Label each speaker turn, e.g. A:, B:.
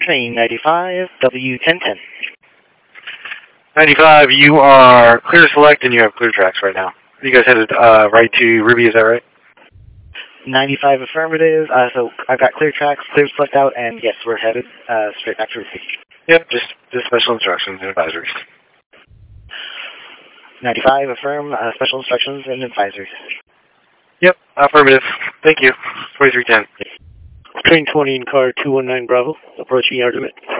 A: train 95, W1010.
B: 95, you are clear to select and you have clear tracks right now. You guys headed right to Ruby, is that right?
A: 95 affirmative, so I've got clear tracks, clear select out, and yes, we're headed straight back to Ruby.
B: Yep, just special instructions and advisories.
A: 95 affirm, special instructions and advisories.
B: Yep, affirmative. Thank you. 2310.
C: Train 20 in car 219 Bravo, approaching yard limit.